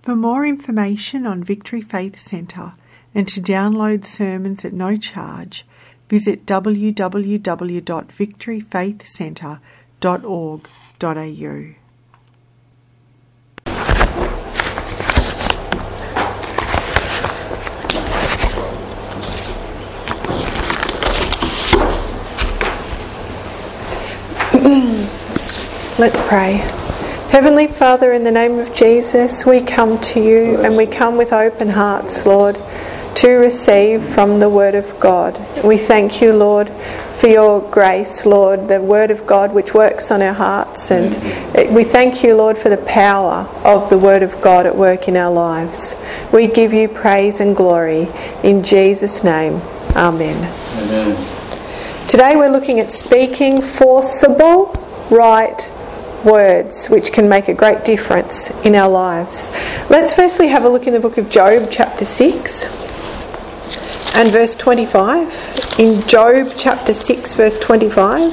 For more information on Victory Faith Centre and to download sermons at no charge, visit www.victoryfaithcentre.org.au. Let's pray. Heavenly Father, in the name of Jesus, we come to you and we come with open hearts, Lord, to receive from the Word of God. We thank you, Lord, for your grace, Lord, the Word of God which works on our hearts. And we thank you, Lord, for the power of the Word of God at work in our lives. We give you praise and glory in Jesus' name. Amen. Amen. Today we're looking at speaking forcible, right words, which can make a great difference in our lives. Let's firstly have a look in the book of Job, chapter 6 and verse 25. In Job, chapter 6, verse 25.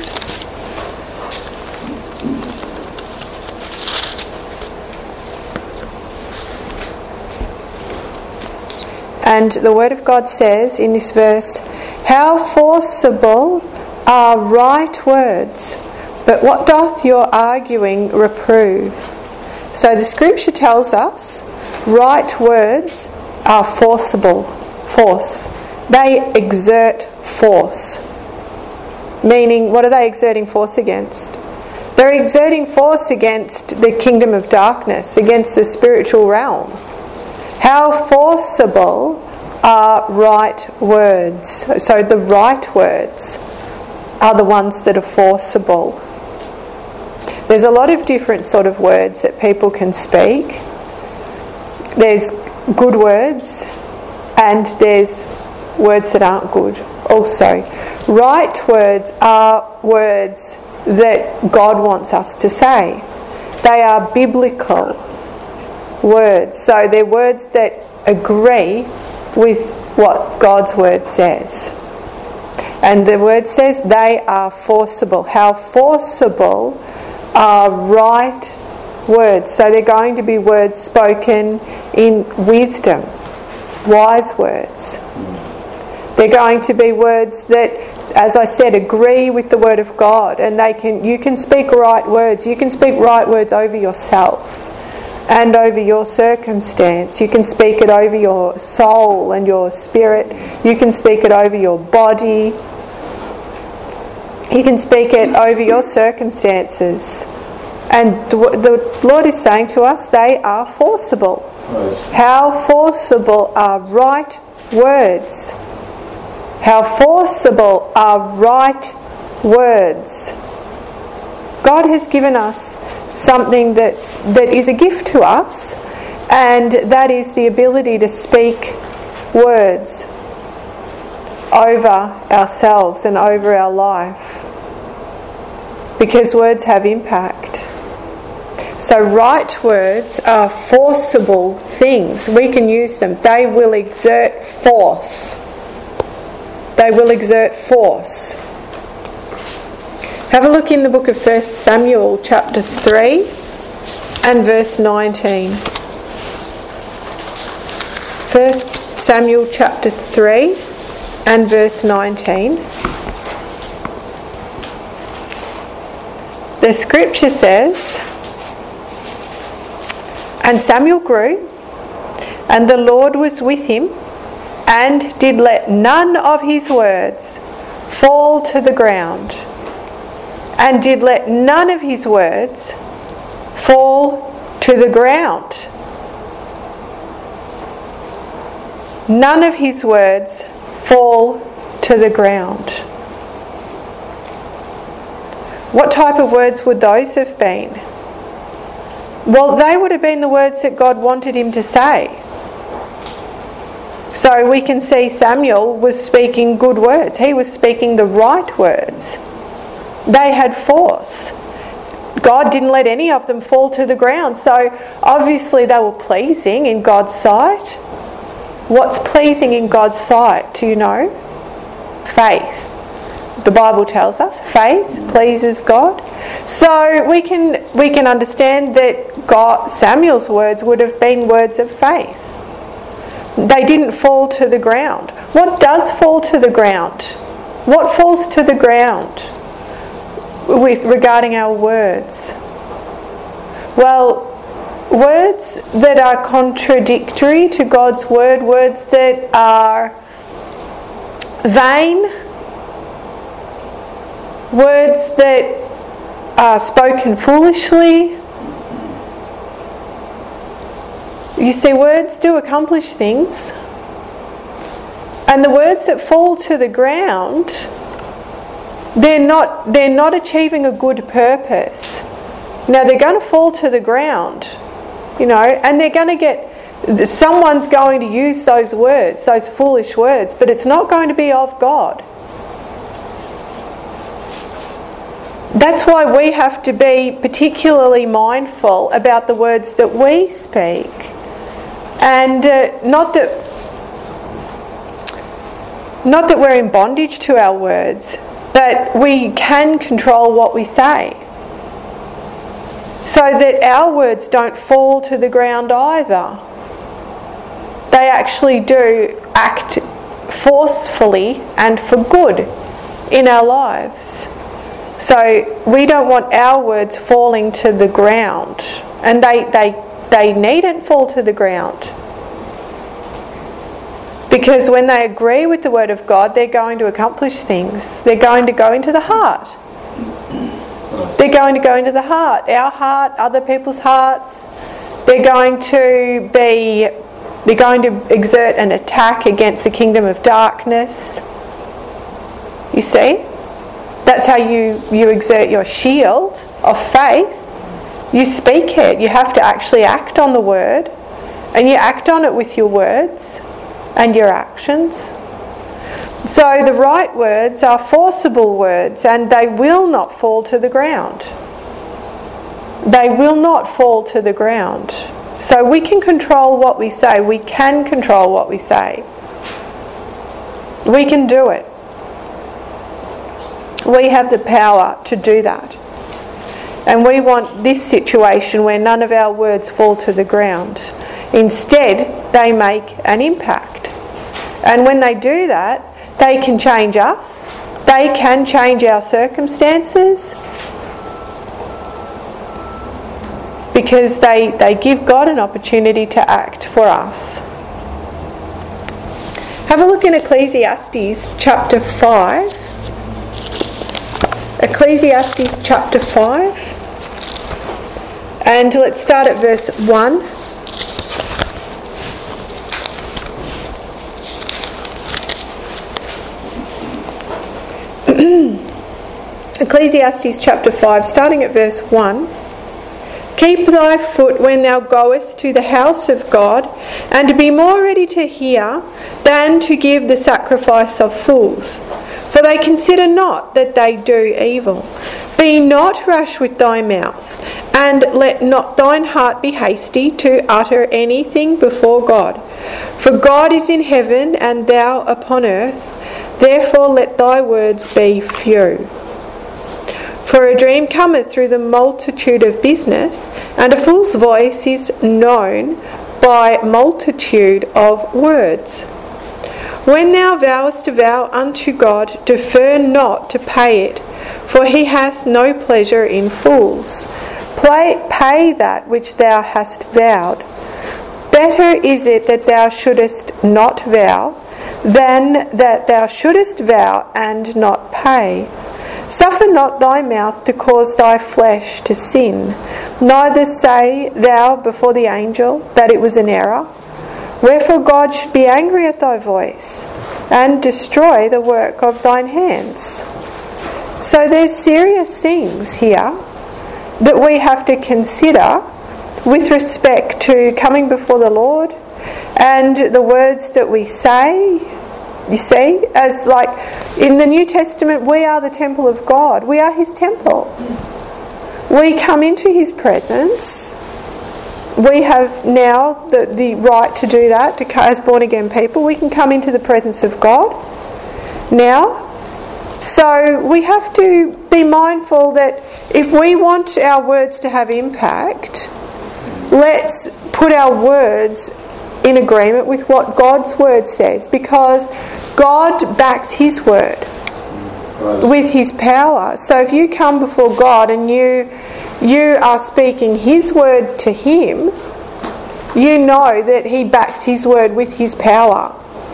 And the Word of God says in this verse, "How forcible are right words, but what doth your arguing reprove?" So the scripture tells us right words are forcible, force. They exert force. Meaning, what are they exerting force against? They're exerting force against the kingdom of darkness, against the spiritual realm. How forcible are right words? So the right words are the ones that are forcible. There's a lot of different sort of words that people can speak. There's good words and there's words that aren't good also. Right words are words that God wants us to say. They are biblical words. So they're words that agree with what God's word says. And the word says they are forcible. How forcible are right words. So they're going to be words spoken in wisdom, wise words. They're going to be words that, as I said, agree with the Word of God, and you can speak right words. You can speak right words over yourself and over your circumstance. You can speak it over your soul and your spirit. You can speak it over your body. You can speak it over your circumstances. And the Lord is saying to us, they are forcible. How forcible are right words? How forcible are right words? God has given us something that is a gift to us, and that is the ability to speak words over ourselves and over our life, because words have impact. So right words are forcible things. We can use them. They will exert force. They will exert force. Have a look in the book of 1 Samuel chapter 3 and verse 19. 1 Samuel chapter 3 and verse 19. The scripture says, "And Samuel grew, and the Lord was with him, and did let none of his words fall to the ground, and did let none of his words fall to the ground." None of his words fall to the ground. What type of words would those have been? Well, they would have been the words that God wanted him to say. So we can see Samuel was speaking good words. He was speaking the right words. They had force. God didn't let any of them fall to the ground. So obviously they were pleasing in God's sight. What's pleasing in God's sight, do you know? Faith. The Bible tells us faith pleases God. So we can understand that Samuel's words would have been words of faith. They didn't fall to the ground. What does fall to the ground? What falls to the ground regarding our words? Well, words that are contradictory to God's word, words that are vain, words that are spoken foolishly. You see, words do accomplish things. And the words that fall to the ground, they're not achieving a good purpose. Now, they're going to fall to the ground, and they're going to get, someone's going to use those words, those foolish words, but it's not going to be of God. That's why we have to be particularly mindful about the words that we speak. And not that we're in bondage to our words, but we can control what we say, so that our words don't fall to the ground either. They actually do act forcefully and for good in our lives. So we don't want our words falling to the ground, and they needn't fall to the ground. Because when they agree with the Word of God, they're going to accomplish things. They're going to go into the heart. They're going to go into the heart. Our heart, other people's hearts. They're going to exert an attack against the kingdom of darkness. You see? That's how you exert your shield of faith. You speak it. You have to actually act on the Word. And you act on it with your words and your actions. So the right words are forcible words, and they will not fall to the ground. They will not fall to the ground. So we can control what we say. We can control what we say. We can do it. We have the power to do that. And we want this situation where none of our words fall to the ground. Instead, they make an impact. And when they do that, they can change us. They can change our circumstances. Because they give God an opportunity to act for us. Have a look in Ecclesiastes chapter 5. Ecclesiastes chapter 5. And let's start at verse 1. Ecclesiastes chapter 5, starting at verse 1. Keep thy foot when thou goest to the house of God, and be more ready to hear than to give the sacrifice of fools. For they consider not that they do evil. Be not rash with thy mouth, and let not thine heart be hasty to utter anything before God. For God is in heaven, and thou upon earth. Therefore let thy words be few. For a dream cometh through the multitude of business, and a fool's voice is known by multitude of words. When thou vowest a vow unto God, defer not to pay it, for he hath no pleasure in fools. Pay that which thou hast vowed. Better is it that thou shouldest not vow, than that thou shouldest vow and not pay. Suffer not thy mouth to cause thy flesh to sin, neither say thou before the angel that it was an error. Wherefore God should be angry at thy voice, and destroy the work of thine hands. So there's serious things here that we have to consider with respect to coming before the Lord and the words that we say. You see, as like in the New Testament, we are the temple of God. We are his temple. We come into his presence. We have now the right to do that, as born again people. We can come into the presence of God now, So we have to be mindful that if we want our words to have impact, let's put our words in agreement with what God's word says, because God backs his word with his power. So if you come before God and you are speaking his word to him, you know that he backs his word with his power,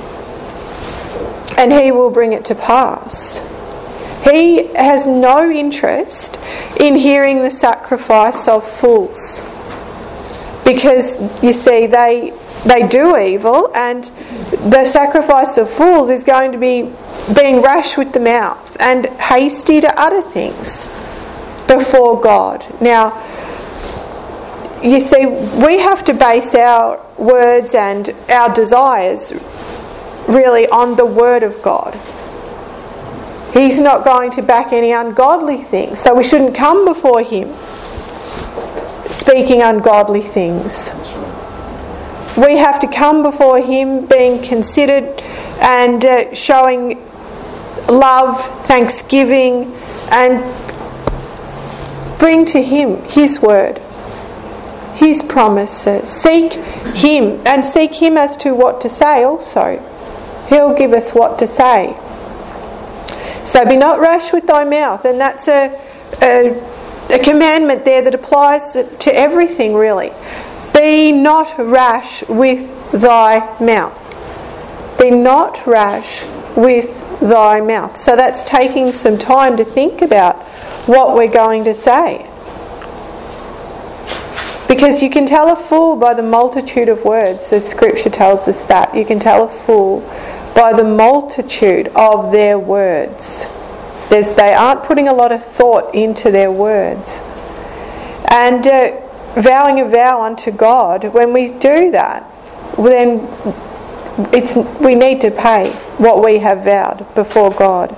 and he will bring it to pass. He has no interest in hearing the sacrifice of fools, because you see they do evil, and the sacrifice of fools is going to be being rash with the mouth and hasty to utter things before God. Now, you see, we have to base our words and our desires really on the word of God. He's not going to back any ungodly things, so we shouldn't come before him speaking ungodly things. We have to come before him being considered and showing love, thanksgiving, and bring to him his word, his promises. Seek him, and seek him as to what to say also. He'll give us what to say. So be not rash with thy mouth, and that's a commandment there that applies to everything really. Be not rash with thy mouth. Be not rash with thy mouth. So that's taking some time to think about what we're going to say. Because you can tell a fool by the multitude of words. The scripture tells us that. You can tell a fool by the multitude of their words. They aren't putting a lot of thought into their words. And vowing a vow unto God, when we do that, then we need to pay what we have vowed before God.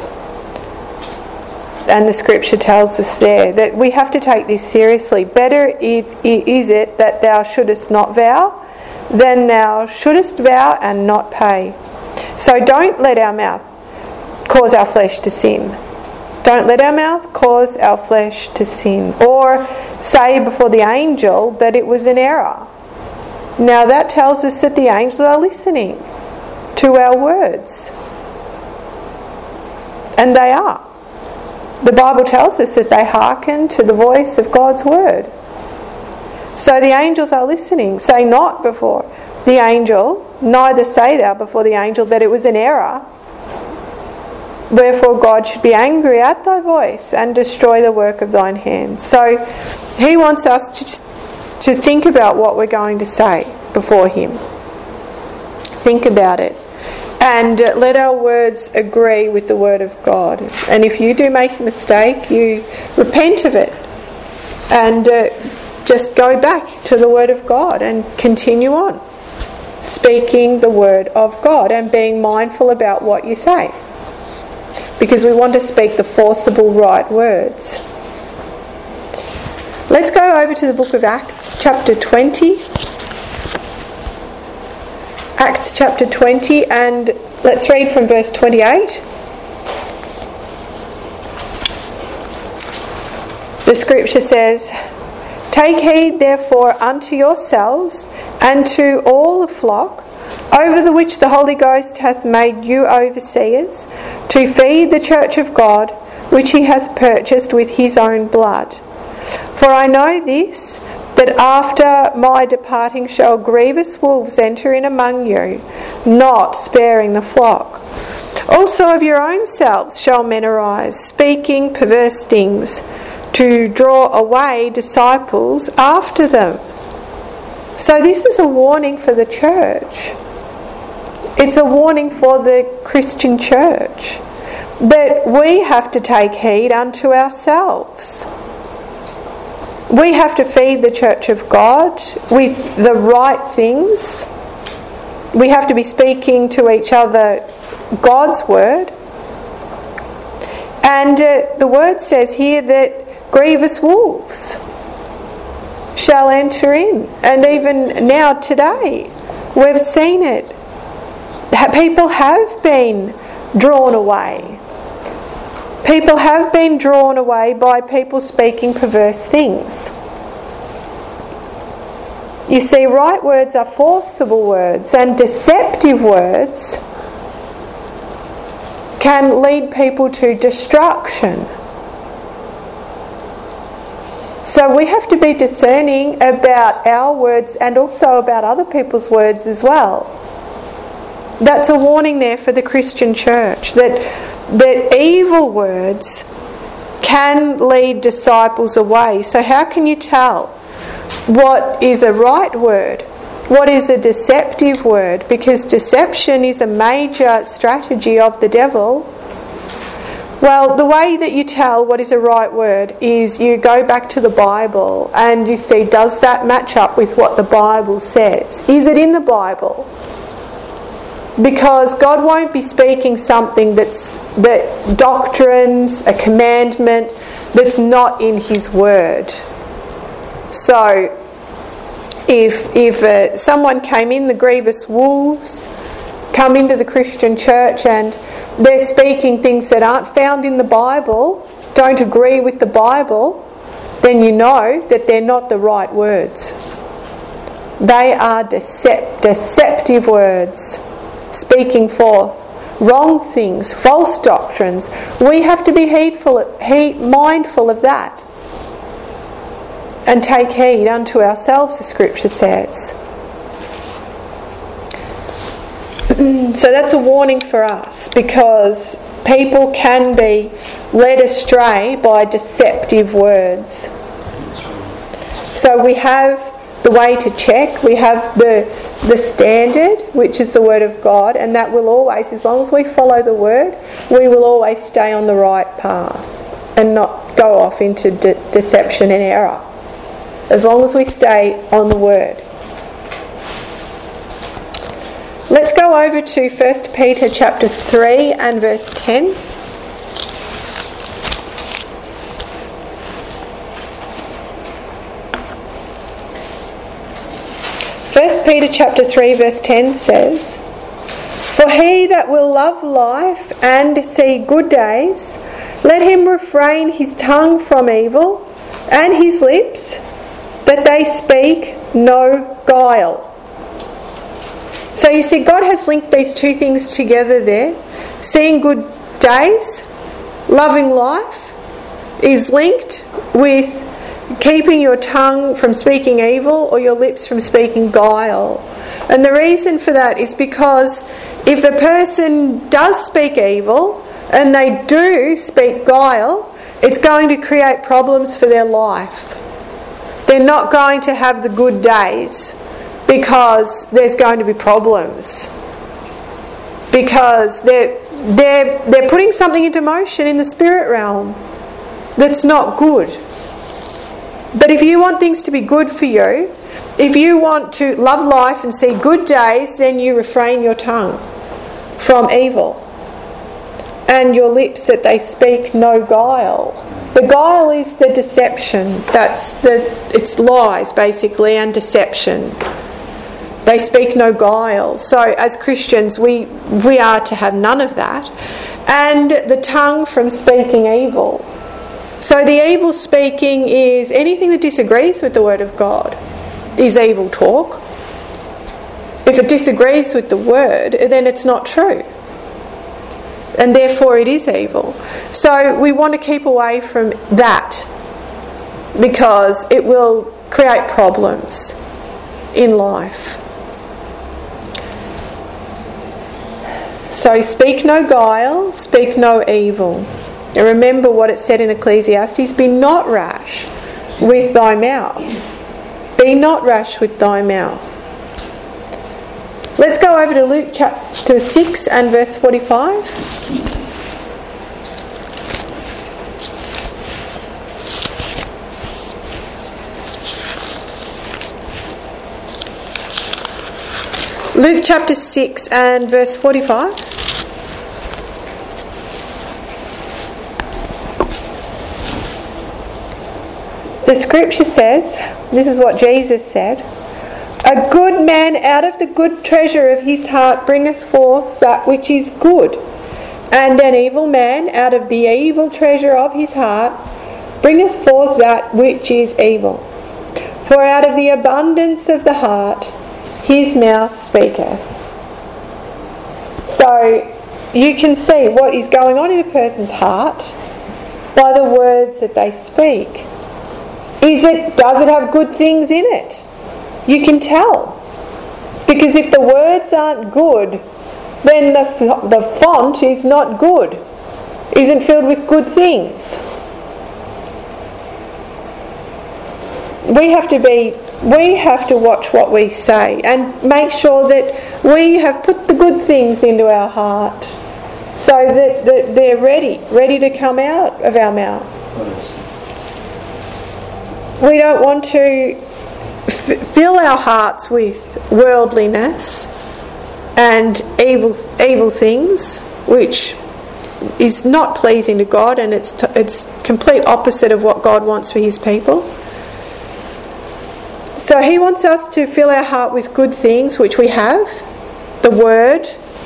And the scripture tells us there that we have to take this seriously. Better is it that thou shouldest not vow than thou shouldest vow and not pay. So don't let our mouth cause our flesh to sin. Don't let our mouth cause our flesh to sin. Or say before the angel that it was an error. Now that tells us that the angels are listening to our words. And they are. The Bible tells us that they hearken to the voice of God's word. So the angels are listening. Say not before the angel, neither say thou before the angel that it was an error. Wherefore God should be angry at thy voice and destroy the work of thine hands. So he wants us to think about what we're going to say before him. Think about it. And let our words agree with the word of God. And if you do make a mistake, you repent of it. And just go back to the word of God and continue on speaking the word of God and being mindful about what you say. Because we want to speak the forcible right words. Let's go over to the book of Acts chapter 20. Acts chapter 20, and let's read from verse 28. The scripture says, "Take heed therefore unto yourselves and to all the flock, over the which the Holy Ghost hath made you overseers, to feed the church of God, which he hath purchased with his own blood. For I know this, that after my departing shall grievous wolves enter in among you, not sparing the flock. Also of your own selves shall men arise, speaking perverse things, to draw away disciples after them." So this is a warning for the church. It's a warning for the Christian church that we have to take heed unto ourselves. We have to feed the church of God with the right things. We have to be speaking to each other God's word. And the word says here that grievous wolves shall enter in. And even now today, we've seen it. People have been drawn away People have been drawn away by people speaking perverse things. You see, right words are forcible words, and deceptive words can lead people to destruction. So we have to be discerning about our words and also about other people's words as well. That's a warning there for the Christian church, that evil words can lead disciples away. So how can you tell what is a right word? What is a deceptive word? Because deception is a major strategy of the devil. Well, the way that you tell what is a right word is you go back to the Bible and you see, does that match up with what the Bible says? Is it in the Bible? Because God won't be speaking something that doctrines, a commandment, that's not in His Word. So, if someone came in, the grievous wolves come into the Christian church and they're speaking things that aren't found in the Bible, don't agree with the Bible, then you know that they're not the right words. They are deceptive words, speaking forth wrong things, false doctrines. We have to be mindful of that and take heed unto ourselves, the Scripture says. So that's a warning for us, because people can be led astray by deceptive words. So we have the way to check, we have the standard, which is the Word of God, and that will always, as long as we follow the Word, we will always stay on the right path and not go off into deception and error, as long as we stay on the Word. Let's go over to 1 Peter chapter 3 and verse 10. First Peter chapter 3 verse 10 says, "For he that will love life and see good days, let him refrain his tongue from evil and his lips, that they speak no guile." So you see, God has linked these two things together there. Seeing good days, loving life, is linked with keeping your tongue from speaking evil or your lips from speaking guile. And the reason for that is because if a person does speak evil and they do speak guile, it's going to create problems for their life. They're not going to have the good days, because there's going to be problems. Because they're putting something into motion in the spirit realm that's not good. But if you want things to be good for you, if you want to love life and see good days, then you refrain your tongue from evil, and your lips that they speak no guile. The guile is the deception. It's lies basically, and deception. They speak no guile. So as Christians, we are to have none of that. And the tongue from speaking evil. So the evil speaking is anything that disagrees with the Word of God is evil talk. If it disagrees with the Word, then it's not true. And therefore it is evil. So we want to keep away from that, because it will create problems in life. So speak no guile, speak no evil. And remember what it said in Ecclesiastes, be not rash with thy mouth. Be not rash with thy mouth. Let's go over to Luke chapter 6 and verse 45. Luke chapter 6 and verse 45. The scripture says, this is what Jesus said, "A good man out of the good treasure of his heart bringeth forth that which is good, And an evil man out of the evil treasure of his heart bringeth forth that which is evil. For out of the abundance of the heart his mouth speaketh. So you can see what is going on in a person's heart by the words that they speak. Does it have good things in it? You can tell. Because if the words aren't good, then the font is not good, isn't filled with good things. We have to watch what we say and make sure that we have put the good things into our heart so that they're ready to come out of our mouth. We don't want to fill our hearts with worldliness and evil things, which is not pleasing to God, and it's complete opposite of what God wants for his people. So he wants us to fill our heart with good things, which we have, the Word,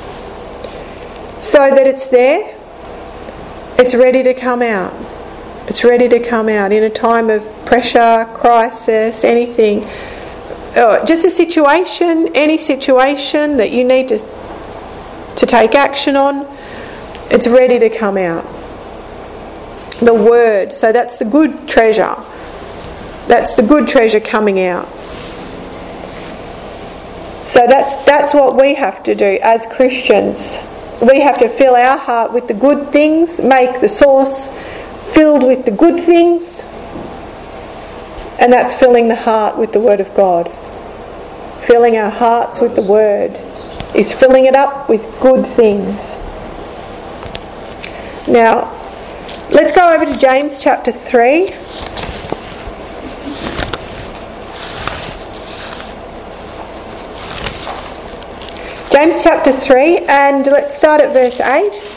so that it's there, it's ready to come out. It's ready to come out in a time of pressure, crisis, anything. Just a situation, any situation that you need to take action on, it's ready to come out. The Word, so that's the good treasure. That's the good treasure coming out. So that's what we have to do as Christians. We have to fill our heart with the good things, make the source filled with the good things, and that's filling the heart with the Word of God. Filling our hearts with the Word is filling it up with good things. Now, let's go over to James chapter 3. James chapter 3, and let's start at verse 8.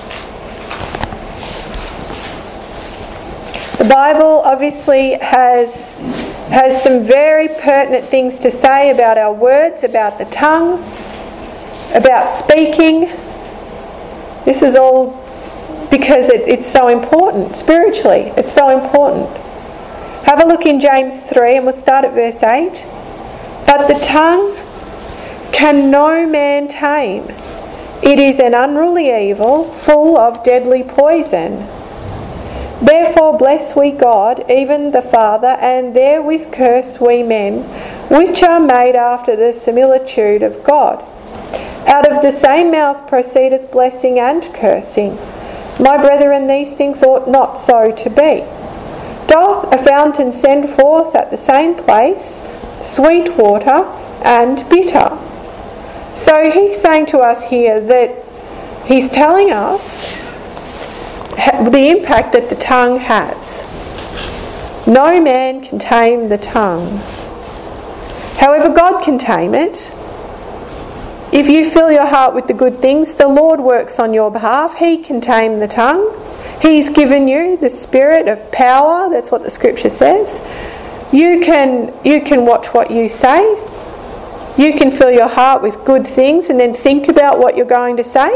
The Bible obviously has some very pertinent things to say about our words, about the tongue, about speaking. This is all because it's so important spiritually. It's so important. Have a look in James 3, and we'll start at verse 8. But the tongue can no man tame. It is an unruly evil, full of deadly poison. Therefore bless we God, even the Father, and therewith curse we men, which are made after the similitude of God. Out of the same mouth proceedeth blessing and cursing. My brethren, these things ought not so to be. Doth a fountain send forth at the same place sweet water and bitter? So he's saying to us here that he's telling us the impact that the tongue has. No man can tame the tongue. However, God can tame it. If you fill your heart with the good things, the Lord works on your behalf. He can tame the tongue. He's given you the spirit of power. That's what the scripture says. You can watch what you say. You can fill your heart with good things and then think about what you're going to say.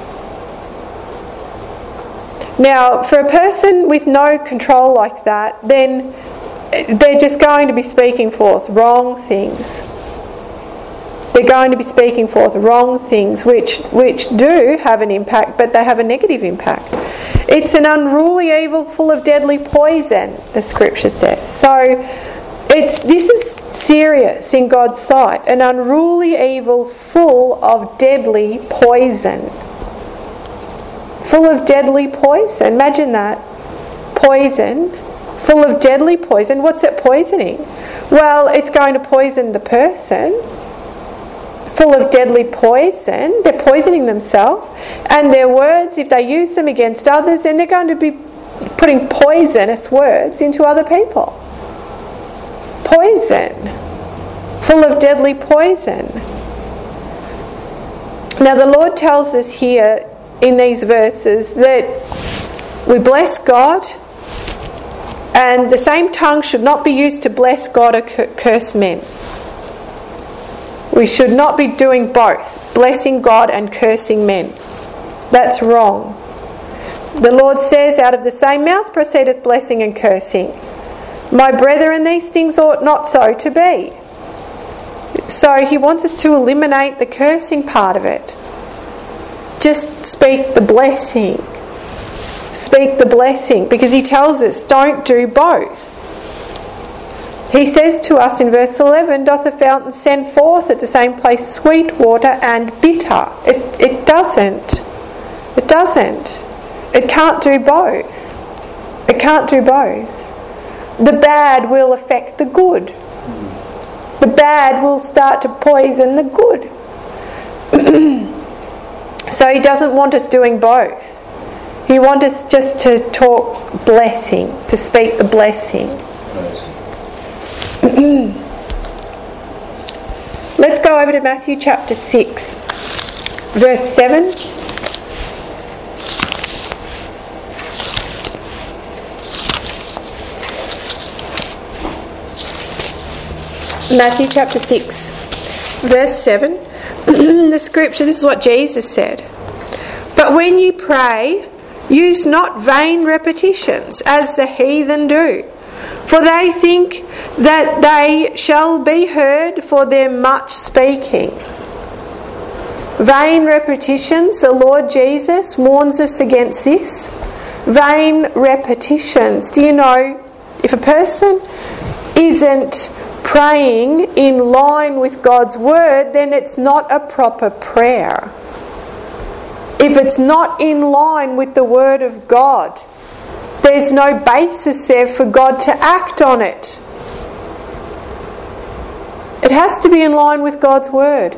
Now, for a person with no control like that, then they're just going to be speaking forth wrong things. They're going to be speaking forth wrong things which do have an impact, but they have a negative impact. It's an unruly evil full of deadly poison, the scripture says. So this is serious in God's sight. An unruly evil full of deadly poison. Full of deadly poison. Imagine that. Poison. Full of deadly poison. What's it poisoning? Well, it's going to poison the person. Full of deadly poison. They're poisoning themselves. And their words, if they use them against others, then they're going to be putting poisonous words into other people. Poison. Full of deadly poison. Now the Lord tells us here in these verses that we bless God, and the same tongue should not be used to bless God or curse men. We should not be doing both, blessing God and cursing men. That's wrong. The Lord says, out of the same mouth proceedeth blessing and cursing. My brethren, these things ought not so to be. So he wants us to eliminate the cursing part of it. Just speak the blessing. Speak the blessing, because he tells us don't do both. He says to us in verse 11, doth a fountain send forth at the same place sweet water and bitter? It doesn't. It doesn't. It can't do both. It can't do both. The bad will affect the good. The bad will start to poison the good. So he doesn't want us doing both. He wants us just to talk blessing, to speak the blessing. Let's go over to Matthew chapter 6, verse 7. Matthew chapter 6, verse 7. The scripture, this is what Jesus said. But when you pray, use not vain repetitions, as the heathen do, for they think that they shall be heard for their much speaking. Vain repetitions, the Lord Jesus warns us against this. Vain repetitions. Do you know, if a person isn't praying in line with God's word, then it's not a proper prayer. If it's not in line with the word of God, there's no basis there for God to act on it. It has to be in line with God's word.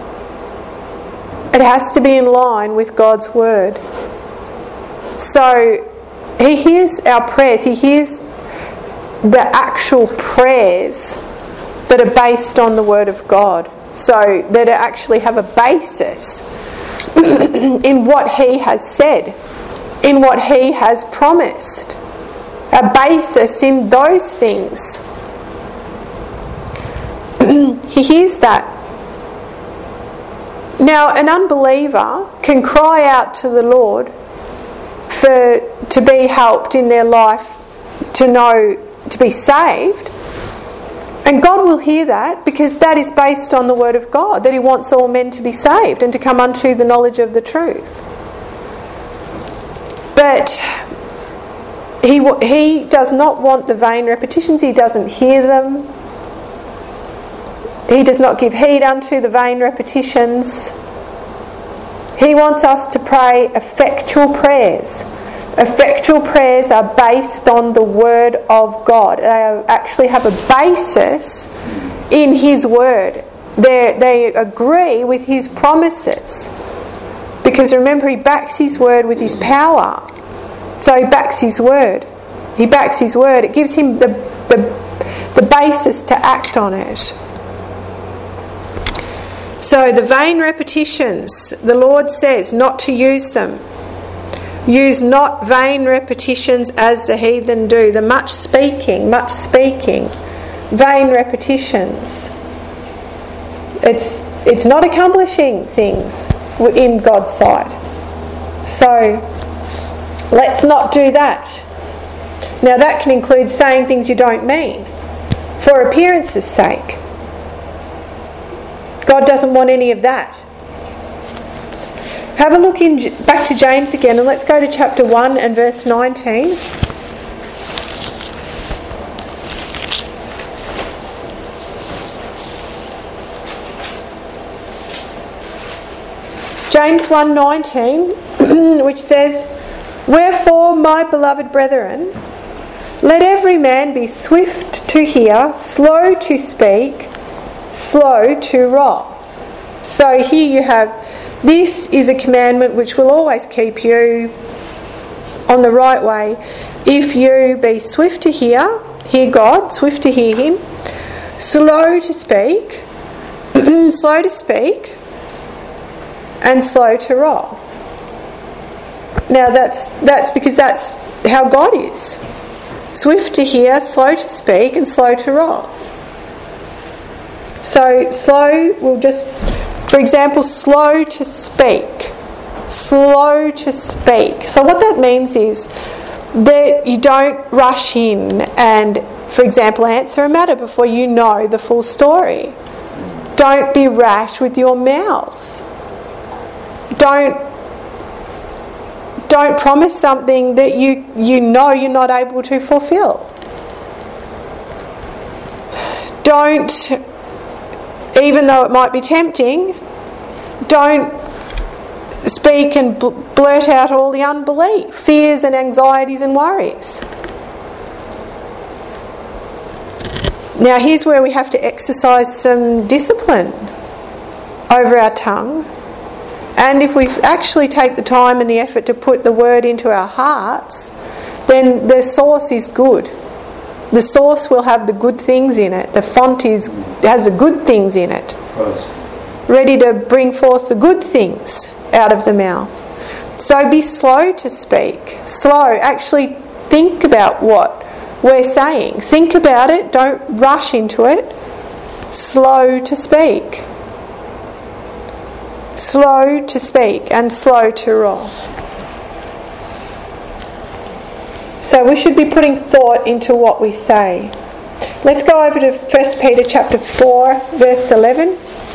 It has to be in line with God's word. So he hears our prayers. He hears the actual prayers that are based on the word of God, so that it actually have a basis in what he has said, in what he has promised, a basis in those things. He hears that. Now, an unbeliever can cry out to the Lord to be helped in their life, to be saved. And God will hear that, because that is based on the word of God, that he wants all men to be saved and to come unto the knowledge of the truth. But he does not want the vain repetitions. He doesn't hear them. He does not give heed unto the vain repetitions. He wants us to pray effectual prayers. Effectual prayers are based on the word of God. They actually have a basis in his word. They agree with his promises. Because remember, he backs his word with his power. So he backs his word. He backs his word. It gives him the basis to act on it. So the vain repetitions, the Lord says not to use them. Use not vain repetitions as the heathen do. The much speaking, vain repetitions. It's not accomplishing things in God's sight. So let's not do that. Now that can include saying things you don't mean for appearance's sake. God doesn't want any of that. Have a look back to James again, and let's go to chapter 1 and verse 19. James 1:19, which says, Wherefore, my beloved brethren, let every man be swift to hear, slow to speak, slow to wrath. So here you have, this is a commandment which will always keep you on the right way. If you be swift to hear God, swift to hear him, slow to speak, and slow to wrath. Now that's because that's how God is. Swift to hear, slow to speak, and slow to wrath. So slow will just, for example, slow to speak. slow to speak. So what that means is that you don't rush in and, for example, answer a matter before you know the full story. Don't be rash with your mouth. Don't promise something that you know you're not able to fulfill. Don't, even though it might be tempting, don't speak and blurt out all the unbelief, fears and anxieties and worries. Now here's where we have to exercise some discipline over our tongue. And if we actually take the time and the effort to put the word into our hearts, then the source is good. The source will have the good things in it. The font has the good things in it. Ready to bring forth the good things out of the mouth. So be slow to speak. Slow. Actually think about what we're saying. Think about it. Don't rush into it. Slow to speak. Slow to speak and slow to wrath. So we should be putting thought into what we say. Let's go over to 1 Peter chapter 4, verse 11.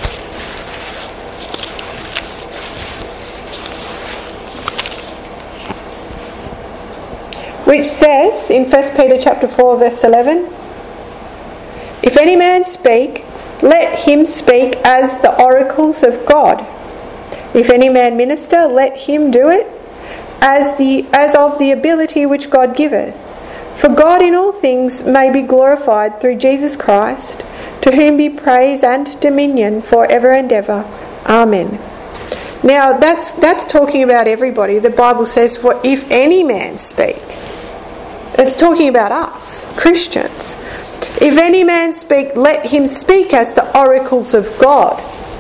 Which says in 1 Peter chapter 4, verse 11, "If any man speak, let him speak as the oracles of God. If any man minister, let him do it as of the ability which God giveth. For God in all things may be glorified through Jesus Christ, to whom be praise and dominion for ever and ever. Amen." Now that's talking about everybody. The Bible says, "For if any man speak," it's talking about us, Christians. "If any man speak, let him speak as the oracles of God."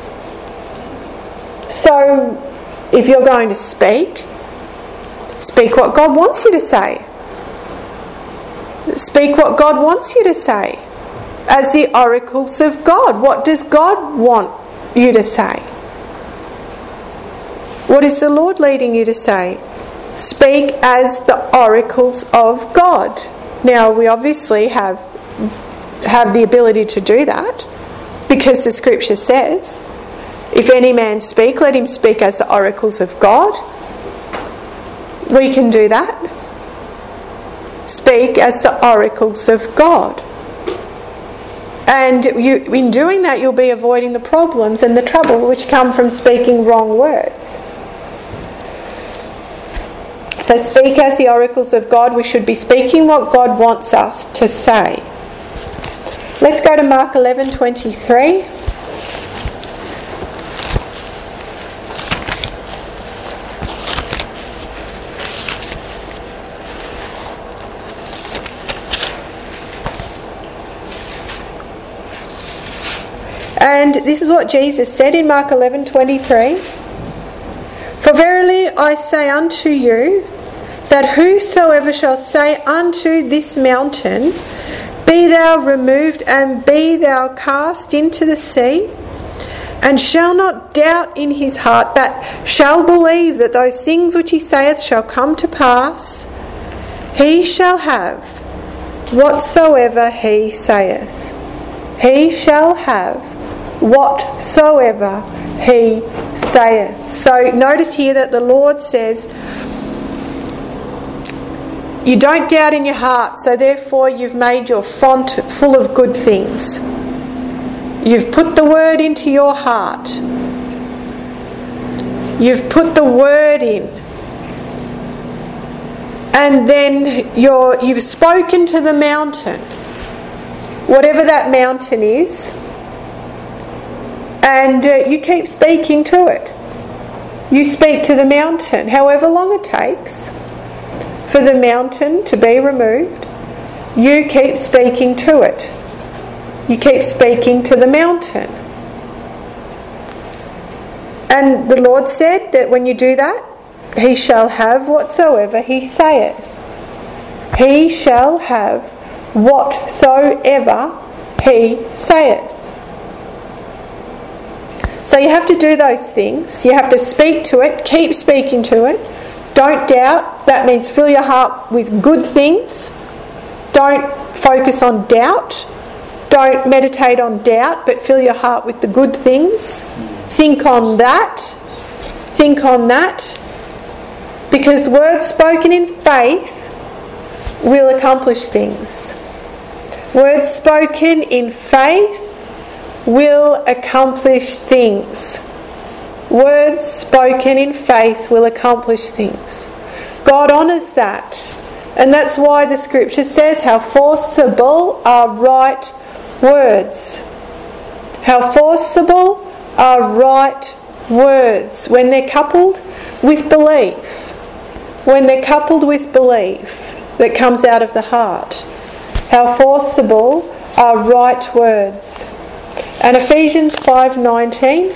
So, if you're going to speak what God wants you to say. Speak what God wants you to say. As the oracles of God. What does God want you to say? What is the Lord leading you to say? Speak as the oracles of God. Now, we obviously have the ability to do that, because the scripture says, "If any man speak, let him speak as the oracles of God." We can do that. Speak as the oracles of God. And in doing that, you'll be avoiding the problems and the trouble which come from speaking wrong words. So speak as the oracles of God. We should be speaking what God wants us to say. Let's go to Mark 11:23. And this is what Jesus said in Mark 11:23. "For verily I say unto you, that whosoever shall say unto this mountain, Be thou removed and be thou cast into the sea, and shall not doubt in his heart, but shall believe that those things which he saith shall come to pass, he shall have whatsoever he saith." He shall have whatsoever he saith. So notice here that the Lord says, you don't doubt in your heart, so therefore you've made your font full of good things. You've put the word into your heart. You've put the word in. And then you've spoken to the mountain, whatever that mountain is, and you keep speaking to it. You speak to the mountain, however long it takes for the mountain to be removed. You keep speaking to it. You keep speaking to the mountain. And the Lord said that when you do that, he shall have whatsoever he saith. He shall have whatsoever he saith. So you have to do those things. You have to speak to it, keep speaking to it. Don't doubt. That means fill your heart with good things. Don't focus on doubt. Don't meditate on doubt, but fill your heart with the good things. Think on that. Think on that. Because words spoken in faith will accomplish things. Words spoken in faith will accomplish things. Words spoken in faith will accomplish things. God honours that. And that's why the scripture says how forcible are right words. How forcible are right words when they're coupled with belief. When they're coupled with belief that comes out of the heart. How forcible are right words. And Ephesians 5:19.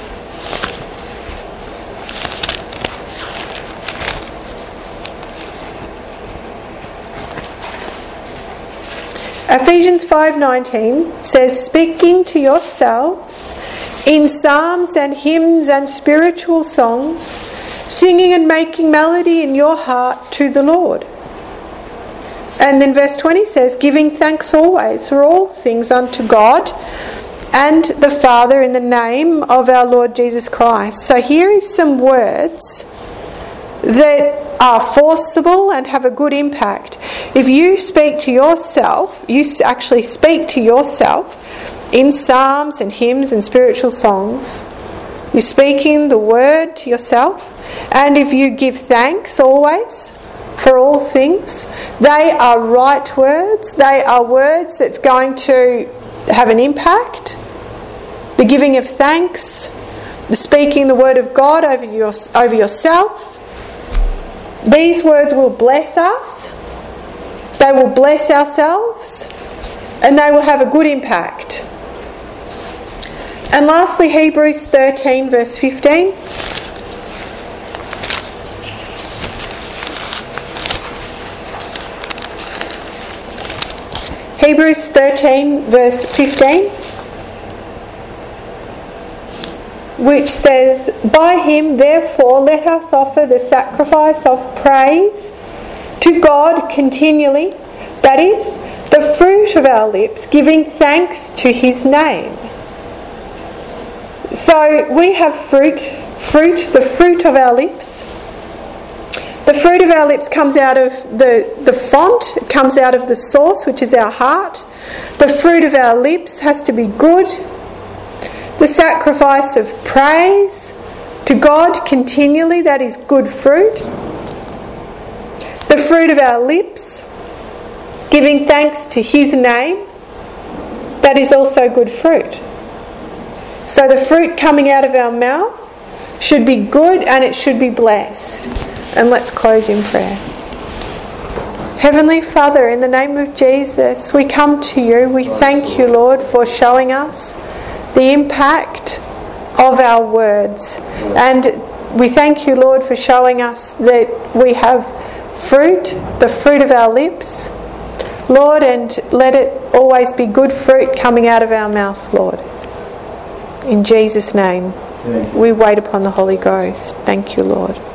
Ephesians 5:19 says, speaking to yourselves in psalms and hymns and spiritual songs, singing and making melody in your heart to the Lord. And then verse 20 says, giving thanks always for all things unto God and the Father in the name of our Lord Jesus Christ. So here is some words that are forcible and have a good impact. If you speak to yourself, you actually speak to yourself in psalms and hymns and spiritual songs. You're speaking the word to yourself. And if you give thanks always for all things, they are right words. They are words that's going to have an impact. The giving of thanks, the speaking the word of God over yourself. These words will bless us. They will bless ourselves. And they will have a good impact. And lastly, Hebrews 13 verse 15. Hebrews 13 verse 15, which says, by him therefore let us offer the sacrifice of praise to God continually, that is, the fruit of our lips, giving thanks to his name. So we have fruit, the fruit of our lips. The fruit of our lips comes out of the font, it comes out of the source, which is our heart. The fruit of our lips has to be good. The sacrifice of praise to God continually, that is good fruit. The fruit of our lips, giving thanks to his name, that is also good fruit. So the fruit coming out of our mouth should be good and it should be blessed. And let's close in prayer. Heavenly Father, in the name of Jesus, we come to you. We thank you, Lord, for showing us the impact of our words. And we thank you, Lord, for showing us that we have fruit, the fruit of our lips, Lord, and let it always be good fruit coming out of our mouth, Lord. In Jesus' name, we wait upon the Holy Ghost. Thank you, Lord.